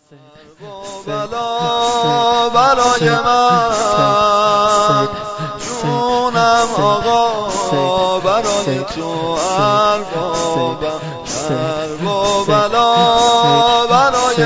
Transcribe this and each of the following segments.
بلا برای من جونم آقا برای تو اربابم درب و بلا برای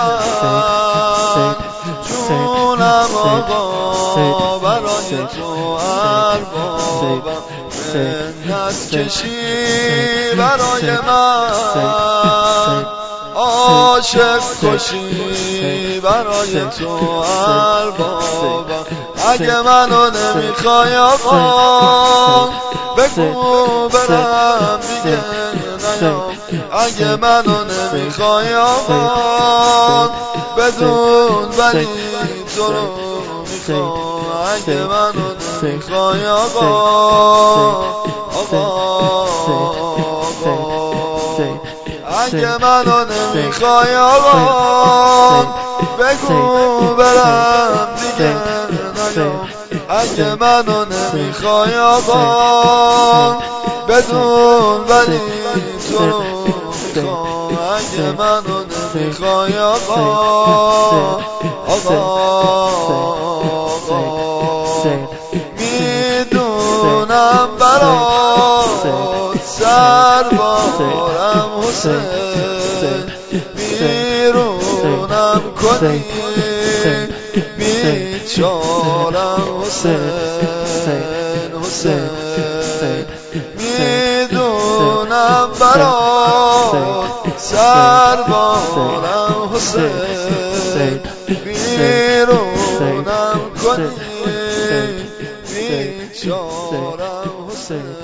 من جونم آقا برای تو اربابم منت کشی برای من عاشق کشی برای تو اربابم اگه منو نمیخوای آقا بگو برم دیگه نیام اگه منو نمیخوای آقا بدون ولی تو رو میخوام اگه منو نمیخوای آقا اگه منو نمیخوای آقا بگو برم دیگه نیام اگه منو نمیخوای آقا بدون ولی تو رو میخوام اگه منو نمیخوای آقا میدونم برات سربارم حسین بیرونم کنی بیچارم حسین میدونم برات سربارم حسین بیرونم کنی بیچارم حسین